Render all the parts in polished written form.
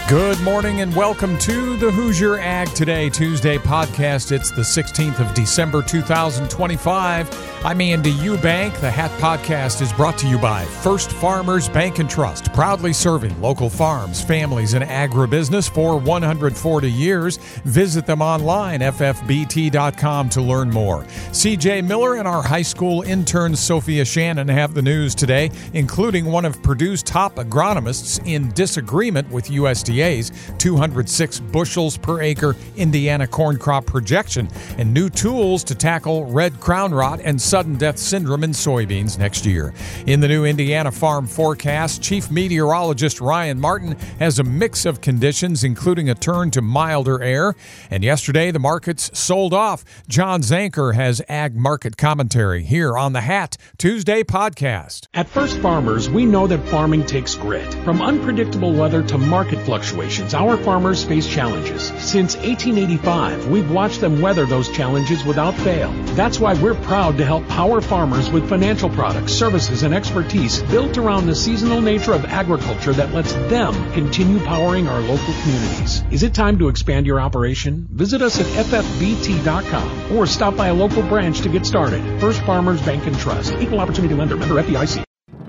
Good morning and welcome to the Hoosier Ag Today Tuesday podcast. It's the 16th of December, 2025. I'm Andy Eubank. The Hat Podcast is brought to you by First Farmers Bank and Trust, proudly serving local farms, families, and agribusiness for 140 years. Visit them online, ffbt.com, to learn more. CJ Miller and our high school intern Sophia Shannon have the news today, including one of Purdue's top agronomists in disagreement with USDA's 206 bushels per acre Indiana corn crop projection and new tools to tackle red crown rot and sudden death syndrome in soybeans next year. In the new Indiana farm forecast, Chief Meteorologist Ryan Martin has a mix of conditions, including a turn to milder air. And yesterday, the markets sold off. John Zanker has ag market commentary here on the Hat Tuesday podcast. At First Farmers, we know that farming takes grit. From unpredictable weather to market fluctuations, our farmers face challenges. Since 1885, we've watched them weather those challenges without fail. That's why we're proud to help power farmers with financial products, services, and expertise built around the seasonal nature of agriculture that lets them continue powering our local communities. Is it time to expand your operation? Visit us at ffbt.com or stop by a local branch to get started. First Farmers Bank and Trust. Equal Opportunity Lender. Member FDIC.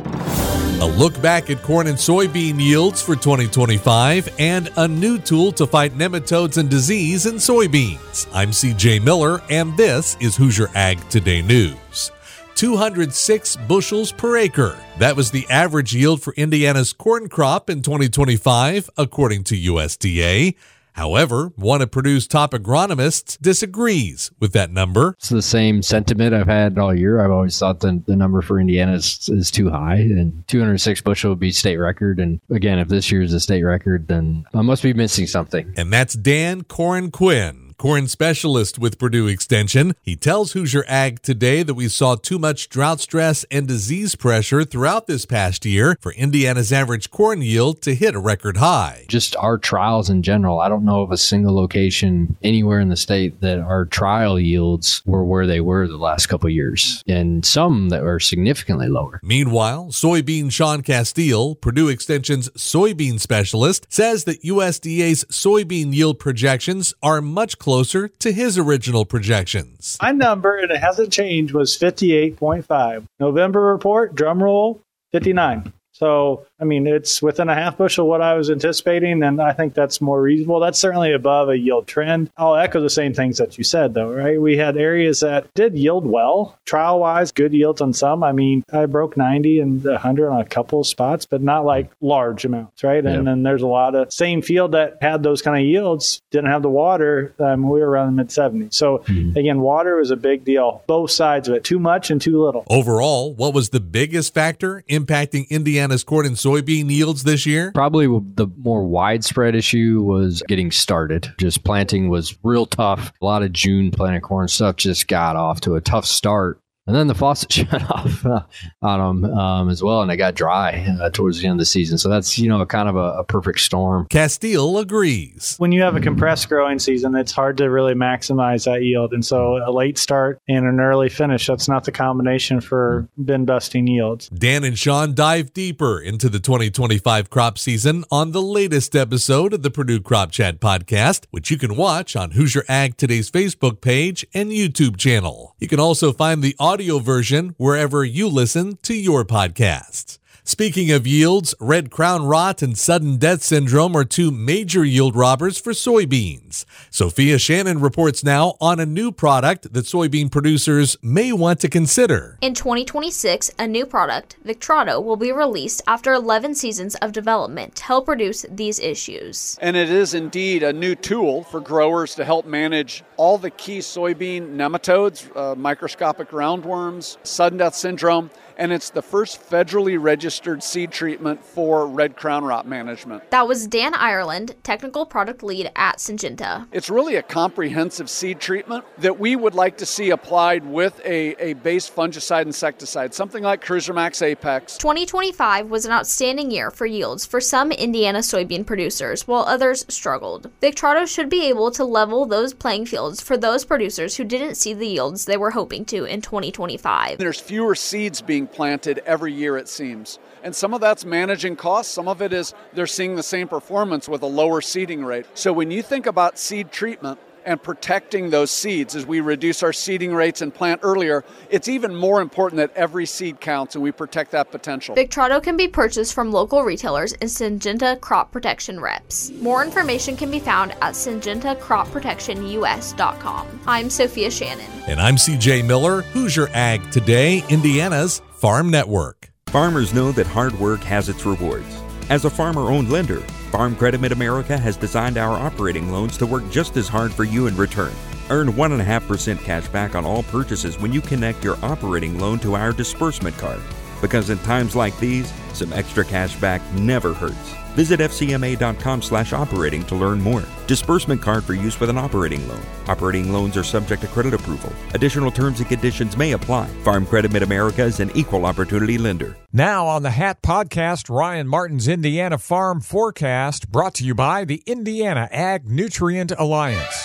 A look back at corn and soybean yields for 2025 and a new tool to fight nematodes and disease in soybeans. I'm CJ Miller, and this is Hoosier Ag Today News. 206 bushels per acre. That was the average yield for Indiana's corn crop in 2025, according to USDA. However, one of Purdue's top agronomists disagrees with that number. It's the same sentiment I've had all year. I've always thought the number for Indiana is too high, and 206 bushel would be state record. And again, if this year is a state record, then I must be missing something. And that's Dan Corin-Quinn, corn specialist with Purdue Extension. He tells Hoosier Ag Today that we saw too much drought stress and disease pressure throughout this past year for Indiana's average corn yield to hit a record high. Just our trials in general, I don't know of a single location anywhere in the state that our trial yields were where they were the last couple of years, and some that were significantly lower. Meanwhile, soybean Sean Castile, Purdue Extension's soybean specialist, says that USDA's soybean yield projections are much closer to his original projections. My number, and it hasn't changed, was 58.5. November report, drum roll, 59. So, I mean, it's within a half bushel what I was anticipating, and I think that's more reasonable. That's certainly above a yield trend. I'll echo the same things that you said, though, right? We had areas that did yield well. Trial-wise, good yields on some. I mean, I broke 90 and 100 on a couple of spots, but not like large amounts, right? And then there's a lot of same field that had those kind of yields, didn't have the water. We were around the mid-70s. So, again, water was a big deal. Both sides of it, too much and too little. Overall, what was the biggest factor impacting Indiana's corn and soybean yields this year? Probably the more widespread issue was getting started. Just planting was real tough. A lot of June planted corn stuff just got off to a tough start. And then the faucet shut off on them as well, and it got dry towards the end of the season. So that's, kind of a perfect storm. Castile agrees. When you have a compressed growing season, it's hard to really maximize that yield. And so a late start and an early finish, that's not the combination for bin-busting yields. Dan and Sean dive deeper into the 2025 crop season on the latest episode of the Purdue Crop Chat podcast, which you can watch on Hoosier Ag Today's Facebook page and YouTube channel. You can also find the audio version wherever you listen to your podcasts. Speaking of yields, red crown rot and sudden death syndrome are two major yield robbers for soybeans. Sophia Shannon reports now on a new product that soybean producers may want to consider. In 2026, a new product, Victrado, will be released after 11 seasons of development to help reduce these issues. And it is indeed a new tool for growers to help manage all the key soybean nematodes, microscopic roundworms, sudden death syndrome, and it's the first federally registered seed treatment for red crown rot management. That was Dan Ireland, technical product lead at Syngenta. It's really a comprehensive seed treatment that we would like to see applied with a base fungicide insecticide, something like Cruiser Max Apex. 2025 was an outstanding year for yields for some Indiana soybean producers, while others struggled. Victrado should be able to level those playing fields for those producers who didn't see the yields they were hoping to in 2025. There's fewer seeds being planted every year, it seems. And some of that's managing costs. Some of it is they're seeing the same performance with a lower seeding rate. So when you think about seed treatment and protecting those seeds as we reduce our seeding rates and plant earlier, it's even more important that every seed counts and we protect that potential. Victrado can be purchased from local retailers and Syngenta crop protection reps. More information can be found at syngentacropprotectionus.com. I'm Sophia Shannon. And I'm CJ Miller, Hoosier Ag Today, Indiana's Farm Network. Farmers know that hard work has its rewards. As a farmer-owned lender, Farm Credit Mid-America has designed our operating loans to work just as hard for you in return. Earn 1.5% cash back on all purchases when you connect your operating loan to our disbursement card. Because in times like these, some extra cash back never hurts. Visit fcma.com/operating to learn more. Disbursement card for use with an operating loan. Operating loans are subject to credit approval. Additional terms and conditions may apply. Farm Credit Mid-America is an equal opportunity lender. Now on the Hat Podcast, Ryan Martin's Indiana Farm Forecast, brought to you by the Indiana Ag Nutrient Alliance.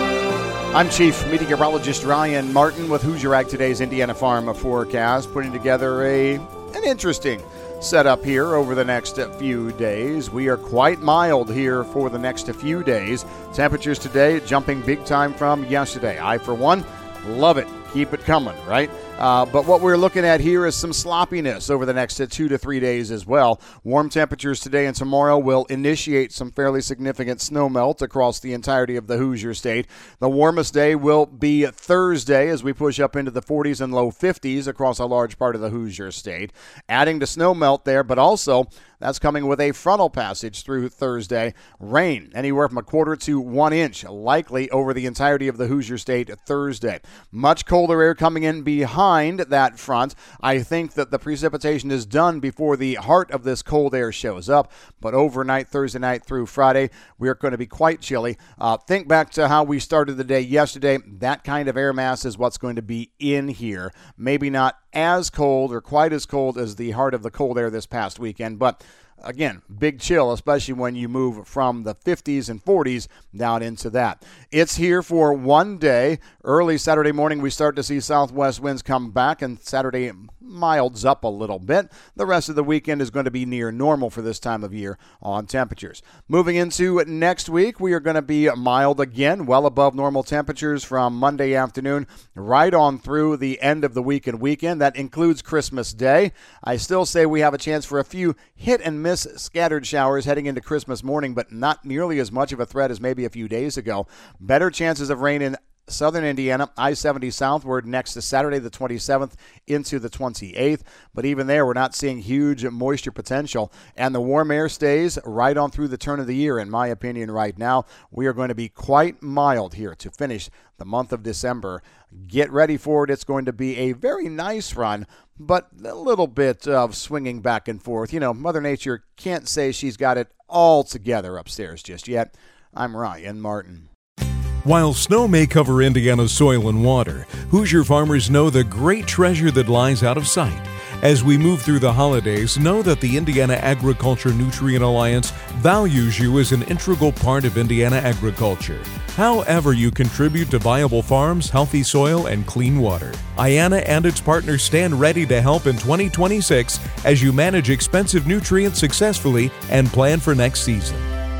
I'm Chief Meteorologist Ryan Martin with Hoosier Ag Today's Indiana Farm Forecast, putting together an interesting setup here over the next few days. We are quite mild here for the next few days. Temperatures today jumping big time from yesterday. I, for one, love it. Keep it coming, right? But what we're looking at here is some sloppiness over the next 2 to 3 days as well. Warm temperatures today and tomorrow will initiate some fairly significant snow melt across the entirety of the Hoosier State. The warmest day will be Thursday as we push up into the 40s and low 50s across a large part of the Hoosier State. Adding to snow melt there, but also that's coming with a frontal passage through Thursday. Rain anywhere from 1/4 to 1 inch likely over the entirety of the Hoosier State Thursday. Much colder air coming in behind that front. I think that the precipitation is done before the heart of this cold air shows up, but overnight, Thursday night through Friday, we are going to be quite chilly. Think back to how we started the day yesterday. That kind of air mass is what's going to be in here. Maybe not as cold or quite as cold as the heart of the cold air this past weekend, but again, big chill, especially when you move from the 50s and 40s down into that. It's here for one day. Early Saturday morning, we start to see southwest winds come back, and Saturday milds up a little bit. The rest of the weekend is going to be near normal for this time of year on temperatures. Moving into next week, we are going to be mild again, well above normal temperatures from Monday afternoon right on through the end of the week and weekend. That includes Christmas Day. I still say we have a chance for a few hit and miss scattered showers heading into Christmas morning, but not nearly as much of a threat as maybe a few days ago. Better chances of rain in southern Indiana, I-70 southward next to Saturday the 27th into the 28th. But even there, we're not seeing huge moisture potential. And the warm air stays right on through the turn of the year, in my opinion, right now. We are going to be quite mild here to finish the month of December. Get ready for it. It's going to be a very nice run, but a little bit of swinging back and forth. You know, Mother Nature can't say she's got it all together upstairs just yet. I'm Ryan Martin. While snow may cover Indiana's soil and water, Hoosier farmers know the great treasure that lies out of sight. As we move through the holidays, know that the Indiana Agriculture Nutrient Alliance values you as an integral part of Indiana agriculture. However you contribute to viable farms, healthy soil, and clean water, IANA and its partners stand ready to help in 2026 as you manage expensive nutrients successfully and plan for next season.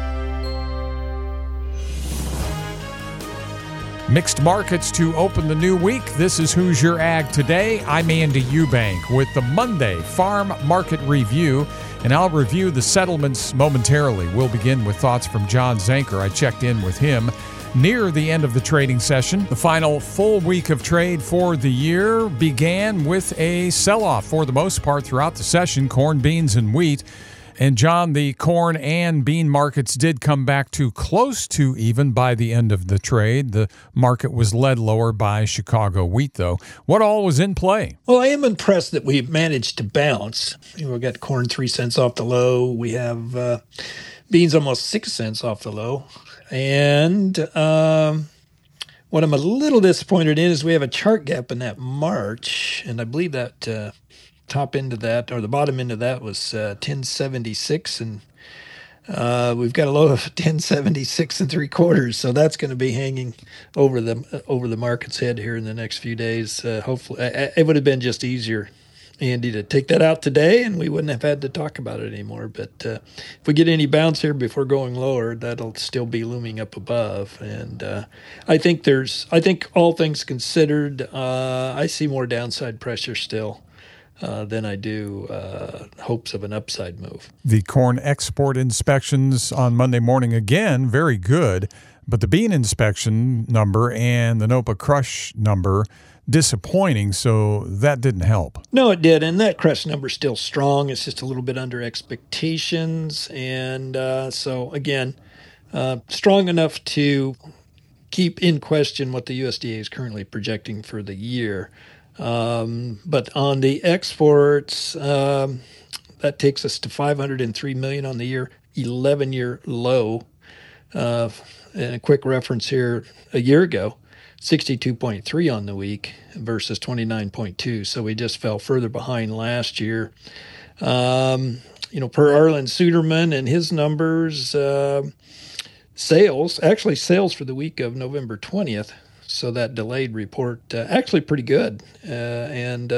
Mixed markets to open the new week. This is Hoosier Ag Today. I'm Andy Eubank with the Monday Farm Market Review, and I'll review the settlements momentarily. We'll begin with thoughts from John Zanker. I checked in with him near the end of the trading session. The final full week of trade for the year began with a sell-off for the most part throughout the session, corn, beans, and wheat. And John, the corn and bean markets did come back to close to even by the end of the trade. The market was led lower by Chicago wheat, though. What all was in play? Well, I am impressed that we managed to bounce. We've got corn 3 cents off the low. We have beans almost 6 cents off the low. And what I'm a little disappointed in is we have a chart gap in that March, and I believe that top end of that, or the bottom end of that, was 1076, and we've got a low of 1076 3/4, so that's going to be hanging over the market's head here in the next few days. Hopefully, it would have been just easier Andy to take that out today, and we wouldn't have had to talk about it anymore. But if we get any bounce here before going lower, that'll still be looming up above. And I think all things considered, I see more downside pressure still than I do hopes of an upside move. The corn export inspections on Monday morning, again, very good, but the bean inspection number and the NOPA crush number, disappointing, so that didn't help. No, it did, and that crush number's still strong. It's just a little bit under expectations, and so, again, strong enough to keep in question what the USDA is currently projecting for the year. But on the exports, that takes us to $503 million on the year, 11-year low. And a quick reference here, a year ago, 62.3 on the week versus 29.2. So we just fell further behind last year. Per Arlen Suderman and his numbers, sales for the week of November 20th, so that delayed report, actually pretty good. And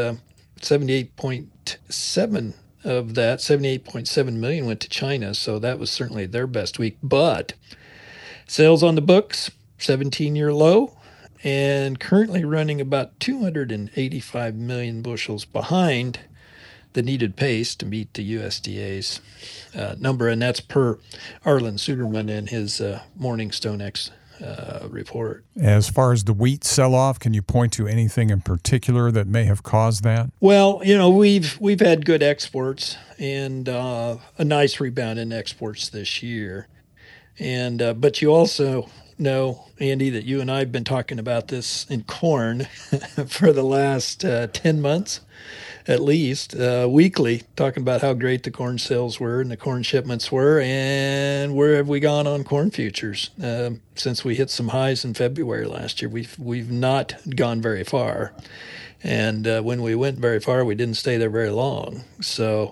78.7 of that, 78.7 million went to China, so that was certainly their best week. But sales on the books, 17-year low, and currently running about 285 million bushels behind the needed pace to meet the USDA's number, and that's per Arlen Suderman and his Morning StoneX report. As far as the wheat sell-off, can you point to anything in particular that may have caused that? Well, we've had good exports and a nice rebound in exports this year, and but you also know, Andy, that you and I have been talking about this in corn for the last 10 months, at least, weekly, talking about how great the corn sales were and the corn shipments were, and where have we gone on corn futures since we hit some highs in February last year? We've not gone very far, and when we went very far, we didn't stay there very long. So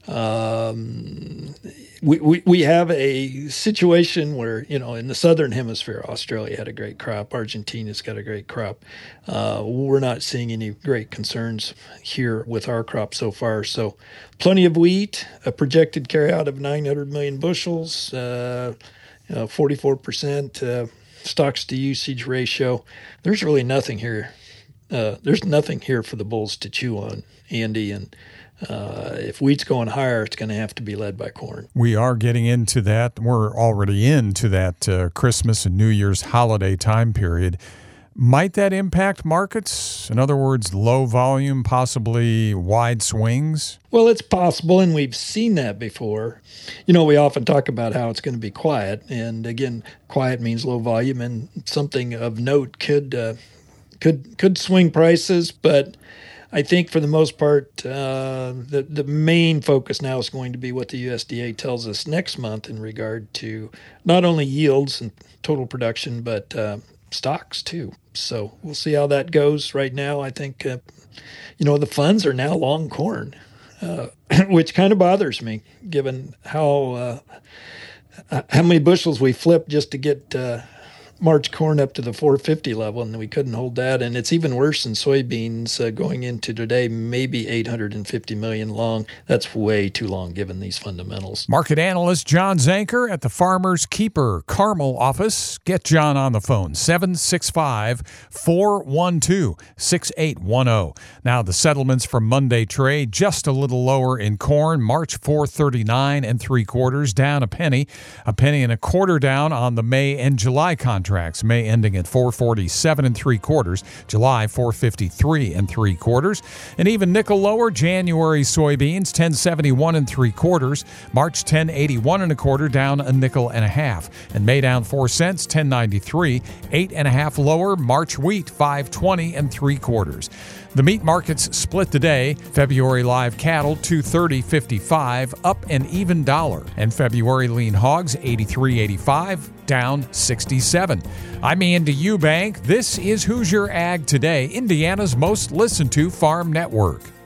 we have a situation where, in the southern hemisphere, Australia had a great crop. Argentina's got a great crop. We're not seeing any great concerns here with our crop so far. So plenty of wheat, a projected carryout of 900 million bushels, 44% stocks to usage ratio. There's really nothing here. There's nothing here for the bulls to chew on, Andy, and if wheat's going higher, it's going to have to be led by corn. We are getting into that. We're already into that Christmas and New Year's holiday time period. Might that impact markets? In other words, low volume, possibly wide swings? Well, it's possible, and we've seen that before. We often talk about how it's going to be quiet, and again, quiet means low volume, and something of note could swing prices, but I think for the most part, the main focus now is going to be what the USDA tells us next month in regard to not only yields and total production, but stocks too. So we'll see how that goes. Right now, I think, the funds are now long corn, which kind of bothers me, given how many bushels we flipped just to get March corn up to the 450 level, and we couldn't hold that. And it's even worse in soybeans going into today, maybe 850 million long. That's way too long given these fundamentals. Market analyst John Zanker at the Farmers Keeper Carmel office. Get John on the phone, 765-412-6810. Now the settlements from Monday trade just a little lower in corn. March 439 3/4, down a penny and a quarter down on the May and July contracts. May ending at 447 3/4, July 453 3/4, and even nickel lower. January soybeans 1071 3/4, March 1081 1/4, down a nickel and a half, and May down 4 cents, 1093, 8 1/2 lower. March wheat 520 3/4. The meat markets split today. February live cattle 230.55, up an even $1, and February lean hogs 83.85, down 67. I'm Andy Eubank. This is Hoosier Ag Today, Indiana's most listened to farm network.